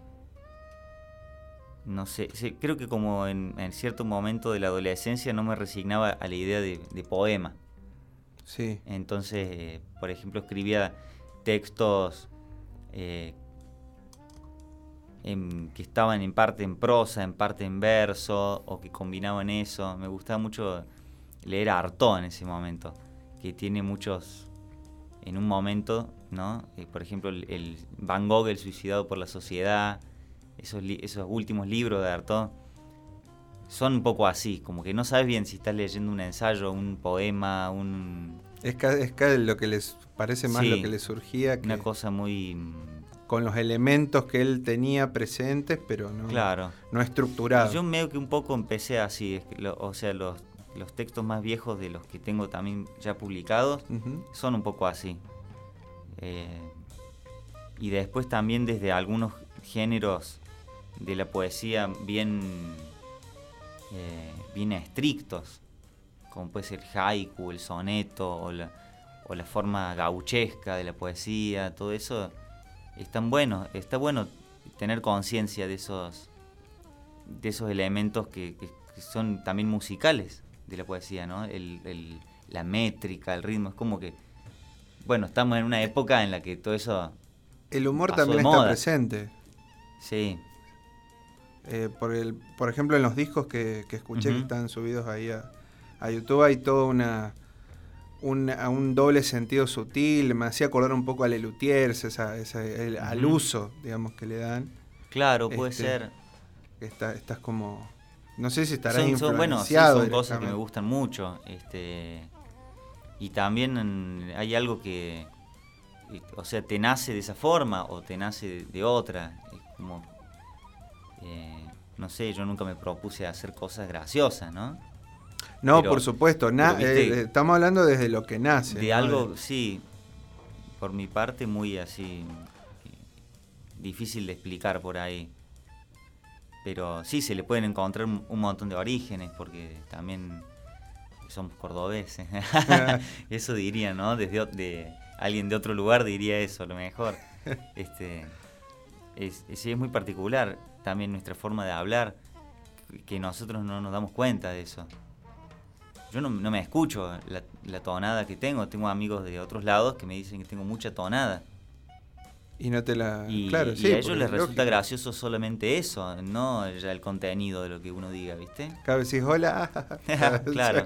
no sé, sí, creo que como en, en cierto momento de la adolescencia no me resignaba a la idea de, de poema. Sí. Entonces, eh, por ejemplo, escribía textos eh, en- que estaban en parte en prosa, en parte en verso, o que combinaban eso. Me gustaba mucho leer a Artaud en ese momento, que tiene muchos en un momento, ¿no? Eh, por ejemplo, el, el Van Gogh, el suicidado por la sociedad, esos, li- esos últimos libros de Artaud, son un poco así, como que no sabes bien si estás leyendo un ensayo, un poema, un... Es ca- es ca- lo que les parece más Sí, lo que le surgía, que una cosa muy... con los elementos que él tenía presentes, pero no, Claro. no estructurado. Y yo medio que un poco empecé así, es que lo- o sea, los, los textos más viejos de los que tengo también ya publicados Ujú. son un poco así. Eh, y después también desde algunos géneros de la poesía bien, eh, bien estrictos, como puede ser el haiku, el soneto o la, o la forma gauchesca de la poesía, todo eso están buenos. Está bueno tener conciencia de esos, de esos elementos que, que- que son también musicales de la poesía, ¿no? El, el- la métrica, el ritmo, es como que, bueno, estamos en una época en la que todo eso El humor pasó también de está moda. presente. Sí, Eh, por, el, por ejemplo, en los discos que, que escuché que Ujú. están subidos ahí a, a YouTube hay todo una, una- un doble sentido sutil. Me hacía acordar un poco a Lelutiers, esa, esa- el- al Ujú. uso, digamos, que le dan. claro, puede Este, ser. Que está, estás como... No sé si estarás Son, son- bueno, sí, influenciado son cosas que me directamente. gustan mucho. Este, y también mm, hay algo que, eh, o sea, te nace de esa forma o te nace de, de otra. Es como, eh, no sé, yo nunca me propuse hacer cosas graciosas, ¿no? No, Pero- por supuesto. na- pero, viste, eh, estamos hablando desde lo que nace. De ¿no? algo, sí, por mi parte muy así, eh, difícil de explicar por ahí. Pero sí, se le pueden encontrar un un montón de orígenes, porque también somos cordobeses. Eso diría, ¿no? Desde o- de alguien de otro lugar diría eso, a lo mejor. Este, es, es, sí, es muy particular también nuestra forma de hablar, que nosotros no nos damos cuenta de eso. Yo no, no me escucho la, la tonada que tengo. Tengo amigos de otros lados que me dicen que tengo mucha tonada. Y no te la... Y, claro, y sí, a ellos porque les es resulta lógico. gracioso solamente eso, no ya el contenido de lo que uno diga, ¿viste? Cada vez decís hola. Claro.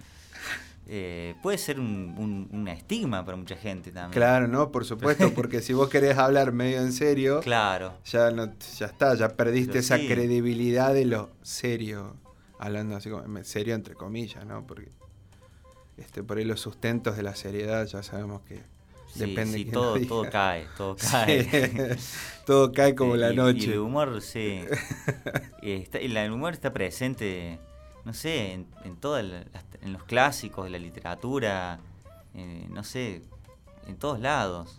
Eh, puede ser un, un, un estigma para mucha gente también. Claro, no, por supuesto, porque si vos querés hablar medio en serio, Claro. ya no, ya está, ya perdiste Pero esa sí. credibilidad de lo serio, hablando así como serio entre comillas, ¿no? Porque este por ahí los sustentos de la seriedad ya sabemos que Sí, depende sí, quién todo, lo diga. todo cae, todo Sí, cae. todo cae como Sí, la y- noche. Y el humor, sí. Y está- y la- el humor está presente, no sé, en, en todas las- en los clásicos de la literatura, eh, no sé, en todos lados.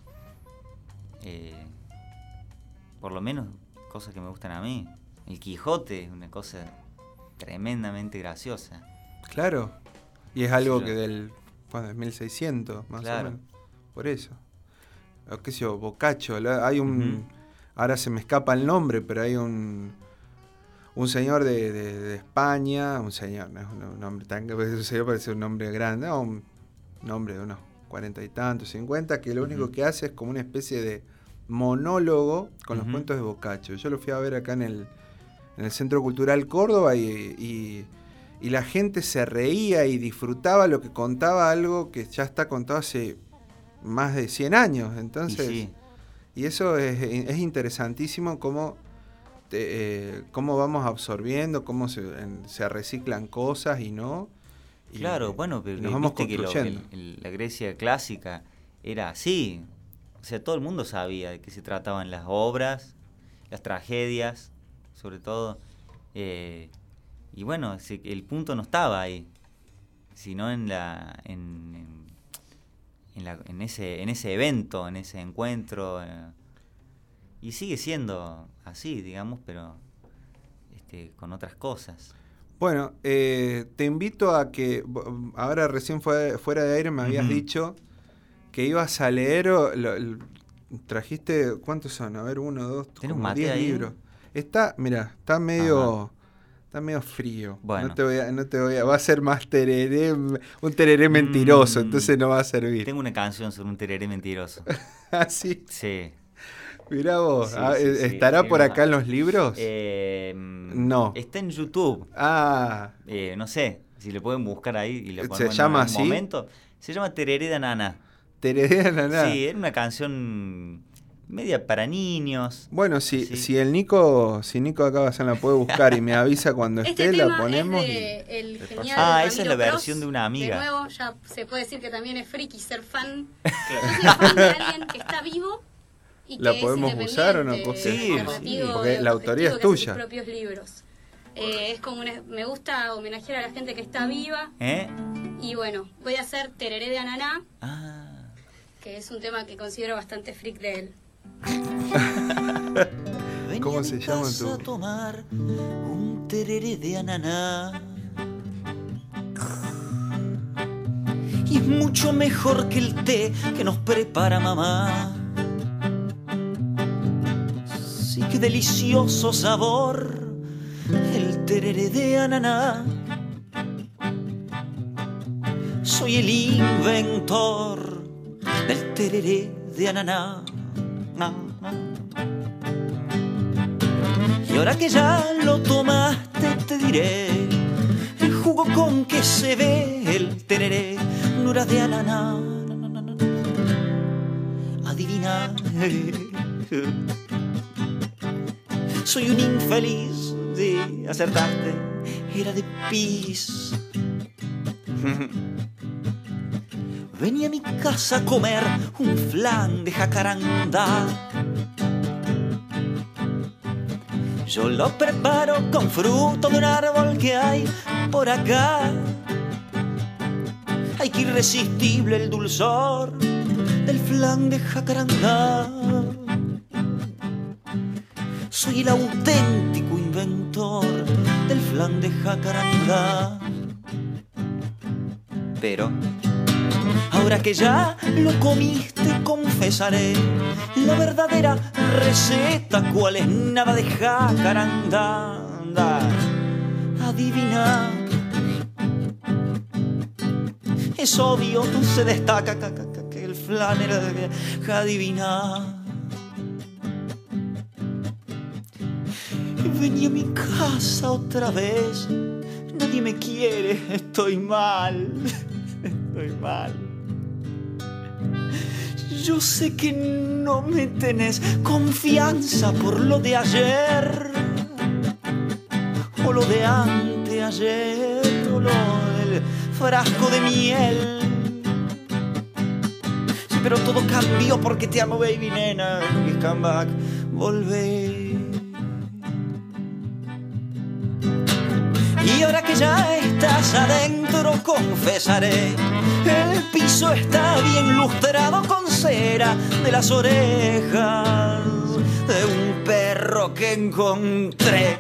Eh, por lo menos cosas que me gustan a mí. El Quijote es una cosa tremendamente graciosa. Claro. Y es algo Sí, que yo- del bueno, de mil seiscientos, más Claro. o menos. Por eso. O qué sé yo, Boccaccio, la- hay un Ujú. ahora se me escapa el nombre, pero hay un un señor de, de- de España, un señor, no es un, un hombre tan un señor parece un hombre grande, no, un hombre de unos cuarenta y tantos, cincuenta, que lo único Ujú. que hace es como una especie de monólogo con los Ujú. cuentos de Boccaccio. Yo lo fui a ver acá en el, en el Centro Cultural Córdoba y, y, y la gente se reía y disfrutaba lo que contaba, algo que ya está contado hace más de cien años. Entonces, Y sí. y eso es, es interesantísimo cómo, te- eh, cómo vamos absorbiendo, cómo se, en- se reciclan cosas y no. Y, Claro, bueno, pero y nos vamos viste que lo- construyendo. el- el- la Grecia clásica era así. O sea, todo el mundo sabía de qué se trataban las obras, las tragedias, sobre todo. Eh, y bueno, se- el punto no estaba ahí, sino en la en, en, en la- en ese en ese evento, en ese encuentro. eh, y sigue siendo así, digamos, pero este, con otras cosas. Bueno, eh, te invito a que, bo- ahora recién fue, fuera de aire me habías Ujú. dicho que ibas a leer, o, lo- el- trajiste, ¿cuántos son? A ver, uno, dos, ¿Tenés un como mate diez ahí? libros. Está, mira, está medio, está medio frío. Bueno. No te voy a, no te voy a, va a ser más tereré, un tereré mentiroso, Mm. entonces no va a servir. Tengo una canción sobre un tereré mentiroso. Ah, sí, Sí. mirá vos, Sí, ah, sí, eh, sí, ¿estará sí, por no. acá en los libros? Eh, No. Está en YouTube. Ah, Eh, no sé si le pueden buscar ahí y lo ¿Se ponemos en llama algún así? momento. Se llama Tereré de Nana. Tereré de ananá. Sí, era una canción media para niños. Bueno, si, Sí. si el Nico, si Nico acá se la puede buscar y me avisa cuando Este esté, tema la ponemos. es de y- el genial Ah, esa es Ramiro la Pros. versión de una amiga. De nuevo, ya se puede decir que también es friki ser fan. Yo soy fan de alguien que está vivo y que ¿La es podemos usar o no? independiente, Sí, alternativo, sí, porque la autoría es autogestivo, que hace tuya. sus propios libros. Eh, es como una- me gusta homenajear a la gente que está viva. ¿Eh? Y bueno, voy a hacer Tereré de Ananá, Ah. que es un tema que considero bastante freak de él. ¿Cómo se llama Vas a tu? tomar un tereré de ananá. Y es mucho mejor que el té que nos prepara mamá. Sí, qué delicioso sabor el tereré de ananá. Soy el inventor del tereré de ananá. Na, na. Y ahora que ya lo tomaste te diré el jugo con que se ve el tereré no era de ananá. Na, na, na, na. Adivina. Soy un infeliz. Sí, acertaste. Era de pis. Venía a mi casa a comer un flan de jacarandá. Yo lo preparo con fruto de un árbol que hay por acá. Ay, qué irresistible el dulzor del flan de jacarandá. Soy el auténtico inventor del flan de jacarandá. Pero ahora que ya lo comiste, confesaré la verdadera receta. ¿Cuál es? Nada de jacarandá. Adivina. Es obvio, se destaca que el flan era de adivina. Vení a mi casa otra vez. Nadie me quiere, estoy mal. Estoy mal. Yo sé que no me tenés confianza por lo de ayer, o lo de anteayer, o lo del frasco de miel. Sí, pero todo cambió porque te amo, baby nena. Y come back, volvé. Y ahora que ya estás adentro, confesaré, el piso está bien lustrado con cera de las orejas de un perro que encontré.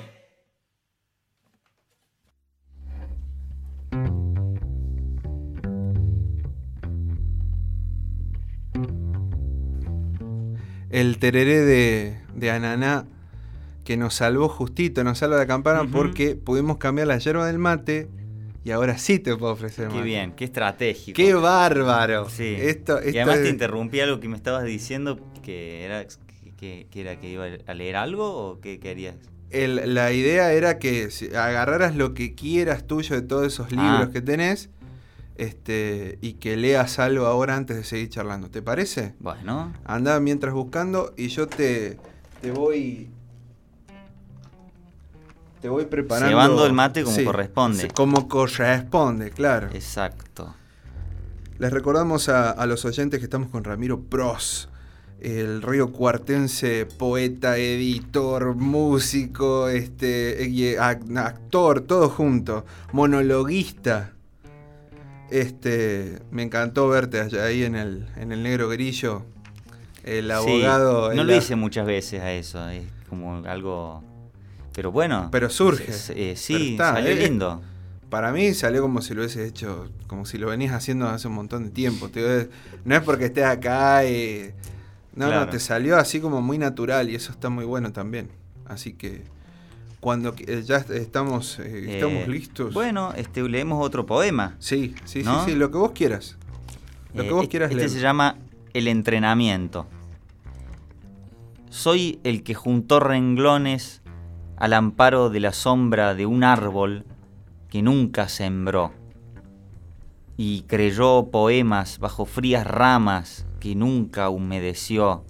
El tereré de, de ananá que nos salvó justito, nos salva la campana, uh-huh. porque pudimos cambiar la yerba del mate y ahora sí te puedo ofrecer Qué mate. bien, qué estratégico. ¡Qué bárbaro! Sí. Esto, esto y además es... te interrumpí algo que me estabas diciendo, que era que, que era que iba a leer algo o qué querías. El, la idea era que si agarraras lo que quieras tuyo de todos esos libros ah. que tenés, este, y que leas algo ahora antes de seguir charlando. ¿Te parece? Bueno. Andá mientras buscando y yo te, te voy... Te voy preparando... Llevando el mate como sí, corresponde. Como corresponde, claro. Exacto. Les recordamos a, a los oyentes que estamos con Ramiro Pros, el río cuartense, poeta, editor, músico, este, actor, todo junto, monologuista. Este, me encantó verte allá ahí en el, en el Negro Grillo, el abogado. Sí, no el, lo hice muchas veces a eso, es como algo... Pero bueno. Pero surge. Eh, sí, está, salió eh, lindo. Para mí salió como si lo hubiese hecho, como si lo venías haciendo hace un montón de tiempo. Te, no es porque estés acá y... No, claro. no, te salió así como muy natural y eso está muy bueno también. Así que cuando eh, ya estamos, eh, estamos eh, listos. Bueno, este, leemos otro poema. Sí, sí, ¿no? sí, sí, lo que vos quieras. Lo eh, que vos quieras este leer. Este se llama El entrenamiento. Soy el que juntó renglones al amparo de la sombra de un árbol que nunca sembró. y creyó poemas bajo frías ramas que nunca humedeció,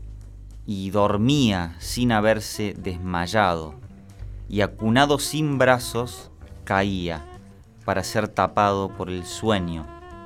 y dormía sin haberse desmayado, y acunado sin brazos caía para ser tapado por el sueño.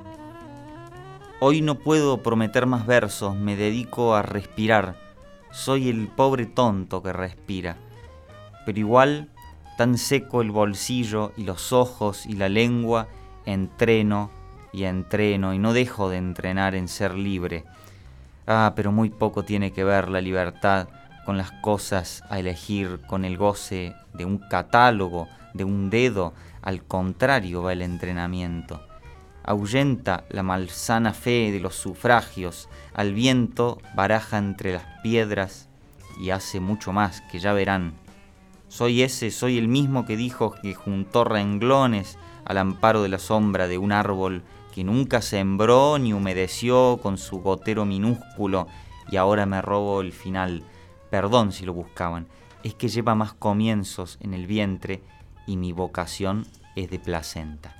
Hoy no puedo prometer más versos, me dedico a respirar, soy el pobre tonto que respira, pero igual tan seco el bolsillo y los ojos y la lengua, entreno y entreno y no dejo de entrenar en ser libre. Ah, pero muy poco tiene que ver la libertad con las cosas a elegir, con el goce de un catálogo, de un dedo. Al contrario va el entrenamiento. Ahuyenta la malsana fe de los sufragios, al viento baraja entre las piedras y hace mucho más, que ya verán. Soy ese, soy el mismo que dijo que juntó renglones al amparo de la sombra de un árbol que nunca sembró ni humedeció con su gotero minúsculo, y ahora me robo el final. Perdón si lo buscaban, es que lleva más comienzos en el vientre y mi vocación es de placenta.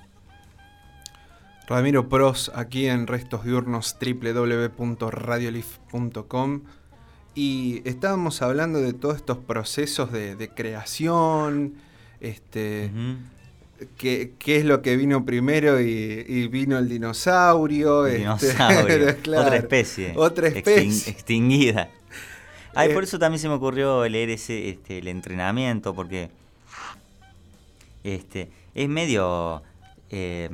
Ramiro Pros, aquí en Restos Diurnos, doble u doble u doble u punto radiolif punto com, y estábamos hablando de todos estos procesos de, de creación, este... Uh-huh. ¿Qué, ¿Qué es lo que vino primero? Y, y vino el dinosaurio. El este, dinosaurio, claro, otra especie. Otra especie. Extin- extinguida. Ay, Eh, por eso también se me ocurrió leer ese, este, el entrenamiento, porque este, es medio... Eh,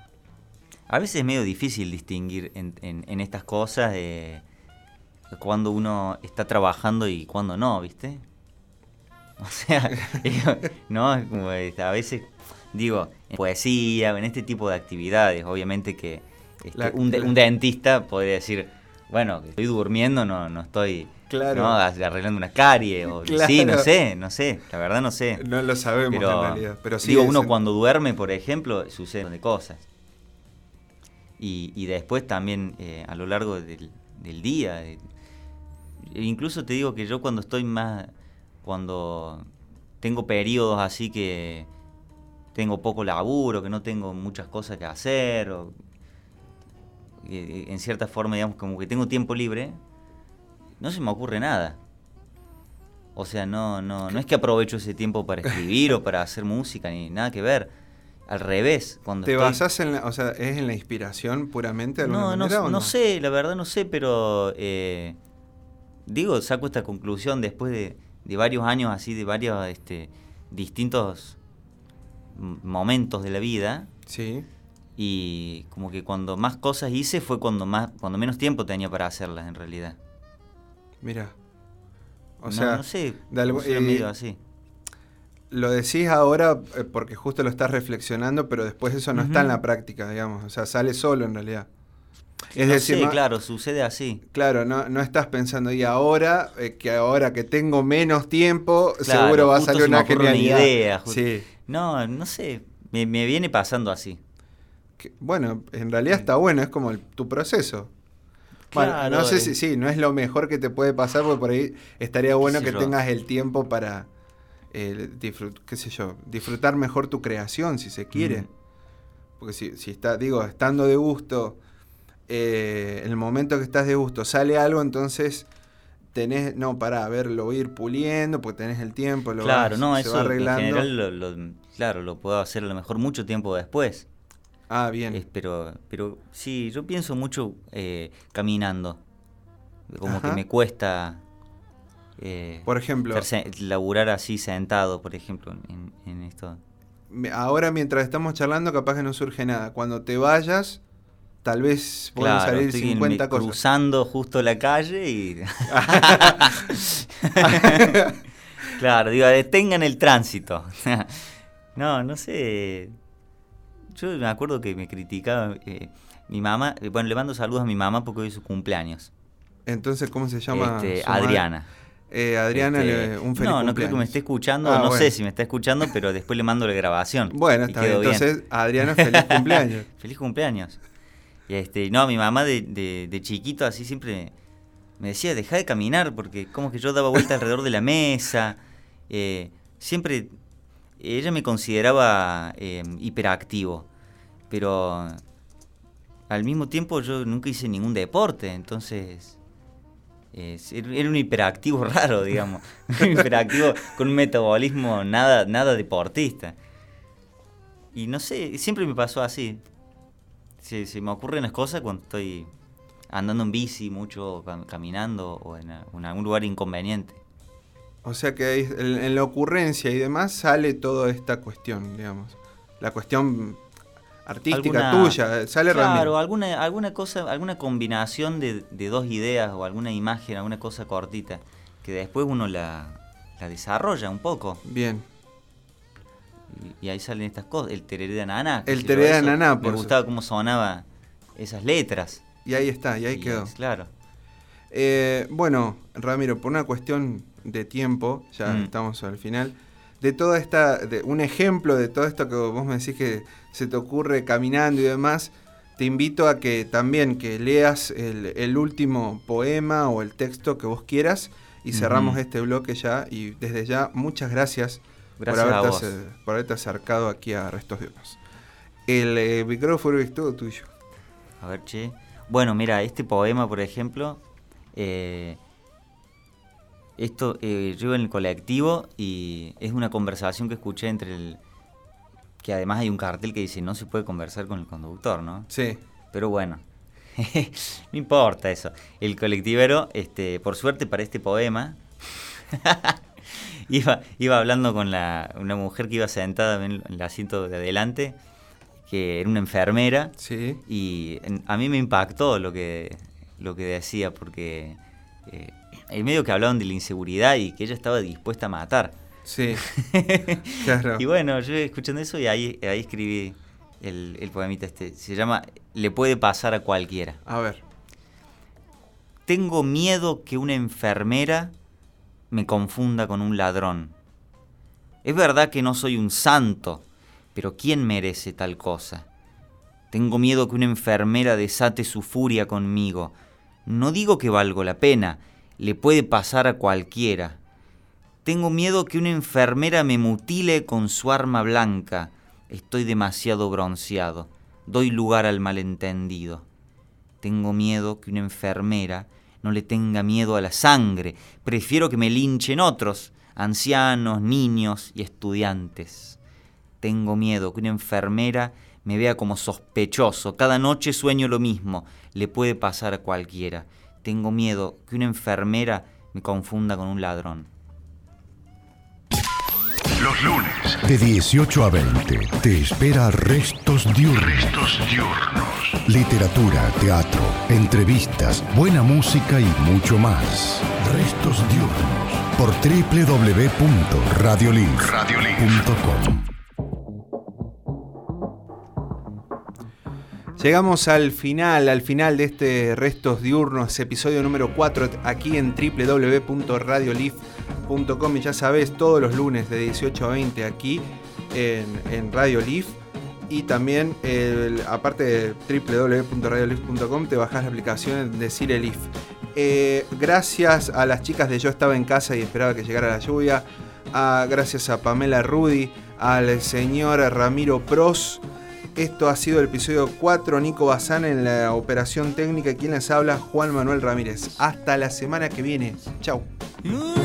a veces es medio difícil distinguir en, en, en estas cosas de cuando uno está trabajando y cuando no, ¿viste? O sea, no, es como a veces... Digo, en poesía, en este tipo de actividades, obviamente que este, La, un, de, un dentista podría decir, bueno, que estoy durmiendo, no, no estoy claro. ¿no? arreglando una carie, o Claro. sí, no sé, no sé, la verdad no sé. No lo sabemos pero, en realidad. Pero sí digo, uno es- cuando duerme, por ejemplo, suceden de cosas. Y, y después también eh, a lo largo del, del día. De, incluso te digo que yo cuando estoy más, cuando tengo periodos así que tengo poco laburo, que no tengo muchas cosas que hacer, o eh, en cierta forma, digamos, como que tengo tiempo libre, no se me ocurre nada. O sea, no, no, no es que aprovecho ese tiempo para escribir o para hacer música, ni nada que ver. Al revés, cuando ¿Te estoy... basás en la, o sea, es en la inspiración puramente de alguna No, manera, no, o no sé, la verdad no sé, pero eh, digo, saco esta conclusión después de, de varios años así, de varios este, distintos m- momentos de la vida. Sí. Y como que cuando más cosas hice fue cuando más, cuando menos tiempo tenía para hacerlas en realidad. Mira. O no, sea, no sé, de algo- no sé, eh, medio así. Lo decís ahora eh, porque justo lo estás reflexionando, pero después eso no Ujú. está en la práctica, digamos. O sea, sale solo en realidad. Es no decir, sé, no- claro, sucede así. Claro, no, no estás pensando, y ahora, eh, que ahora que tengo menos tiempo, Claro, seguro va a justo salir se me una ocurre genialidad. idea, justo- Sí. No, no sé, me, me viene pasando así. Que, bueno, en realidad está bueno, es como el- tu proceso. Bueno, Claro, no sé eh. si sí, no es lo mejor que te puede pasar, porque por ahí estaría bueno sé que yo. tengas el tiempo para, eh, disfrut- qué sé yo, disfrutar mejor tu creación, si se quiere. Mm. Porque si, si está, digo, estando de gusto, eh, en el momento que estás de gusto sale algo, entonces tenés, no, pará, a ver, lo voy a ir puliendo, porque tenés el tiempo, lo Claro, vas- no, se eso va en arreglando. general lo, lo- claro, lo puedo hacer a lo mejor mucho tiempo después. Ah, bien. Es- pero, pero sí, yo pienso mucho eh, caminando. Como Ajá. que me cuesta eh, Por ejemplo, estar se- laburar así sentado, por ejemplo, en, en esto. me- ahora mientras estamos charlando capaz que no surge nada. Cuando te vayas, tal vez pueden Claro, salir estoy en- cincuenta me- cosas. cruzando justo la calle y... Claro, digo, detengan el tránsito. No, no sé. Yo me acuerdo que me criticaba eh, mi mamá. eh, Bueno, le mando saludos a mi mamá porque hoy es su cumpleaños. Entonces, ¿cómo se llama? Este, su madre? Adriana. Eh, Adriana, Este, le- un feliz No, no creo cumpleaños. que me esté escuchando. Ah, no bueno. sé si me está escuchando, pero después le mando la grabación. Bueno, y está bien. quedó Entonces, Adriana, feliz cumpleaños. Feliz cumpleaños. Y este, no, mi mamá de, de, de chiquito así siempre me decía, dejá de caminar, porque como que yo daba vuelta alrededor de la mesa. Eh, siempre, ella me consideraba eh, hiperactivo, pero al mismo tiempo yo nunca hice ningún deporte, entonces eh, era un hiperactivo raro, digamos. Un hiperactivo con un metabolismo nada, nada deportista. Y no sé, siempre me pasó así. Se, se me ocurren las cosas cuando estoy andando en bici mucho, cam- caminando o en, a, en algún lugar inconveniente. O sea que ahí, en, en la ocurrencia y demás sale toda esta cuestión, digamos. La cuestión artística Alguna- tuya, sale Claro, Ramiro. alguna, alguna cosa, alguna combinación de, de dos ideas o alguna imagen, alguna cosa cortita, que después uno la, la desarrolla un poco. Bien. Y, y ahí salen estas cosas, el tereré de ananá. El qué sé yo, tereré de eso, ananá, Me por gustaba cómo sonaban esas letras. Y ahí está, y ahí Y quedó. es- claro. Eh, bueno, Ramiro, por una cuestión de tiempo, ya Mm. estamos al final, de toda esta, de un ejemplo de todo esto que vos me decís que se te ocurre caminando y demás, te invito a que también que leas el, el último poema o el texto que vos quieras y cerramos Ujú. este bloque ya. Y desde ya, muchas gracias, Gracias por, a haberte vos. acer- por haberte acercado aquí a Restos Diurnos. El eh, micrófono es todo tuyo. A ver, che. Bueno, mira, este poema, por ejemplo, eh, esto, eh, yo iba en el colectivo y es una conversación que escuché entre el... que además hay un cartel que dice no se puede conversar con el conductor, ¿no? Sí. Pero bueno, no importa eso. El colectivero, este, por suerte para este poema, iba, iba hablando con la, una mujer que iba sentada en el asiento de adelante, que era una enfermera, sí. Y en- a mí me impactó lo que, lo que decía, porque eh, en medio que hablaban de la inseguridad y que ella estaba dispuesta a matar. Sí, claro. Y bueno, yo escuchando eso y ahí, ahí escribí el, el poemita este. Se llama Le puede pasar a cualquiera. A ver. Tengo miedo que una enfermera me confunda con un ladrón. Es verdad que no soy un santo, pero ¿quién merece tal cosa? Tengo miedo que una enfermera desate su furia conmigo. No digo que valgo la pena, le puede pasar a cualquiera. Tengo miedo que una enfermera me mutile con su arma blanca. Estoy demasiado bronceado. Doy lugar al malentendido. Tengo miedo que una enfermera no le tenga miedo a la sangre. Prefiero que me linchen otros, ancianos, niños y estudiantes. Tengo miedo que una enfermera me vea como sospechoso. Cada noche sueño lo mismo. Le puede pasar a cualquiera. Tengo miedo que una enfermera me confunda con un ladrón. Los lunes, de dieciocho a veinte, te espera Restos Diurnos. Restos Diurnos. Literatura, teatro, entrevistas, buena música y mucho más. Restos Diurnos. Por doble u doble u doble u punto radiolif punto com. Llegamos al final, al final de este Restos Diurnos, episodio número cuatro, aquí en doble u doble u doble u punto radiolif punto com. Y ya sabes, todos los lunes de dieciocho a veinte aquí en, en Radio Leaf. Y también, el, aparte de doble u doble u doble u punto radiolif punto com, te bajás la aplicación de Cire Leaf. Eh, gracias a las chicas de Yo Estaba en Casa y Esperaba que Llegara la Lluvia. A, gracias a Pamela Rudy, al señor Ramiro Pros. Esto ha sido el episodio cuatro, Nico Bazán en la operación técnica. Quien les habla, Juan Manuel Ramírez. Hasta la semana que viene. Chau. Mm.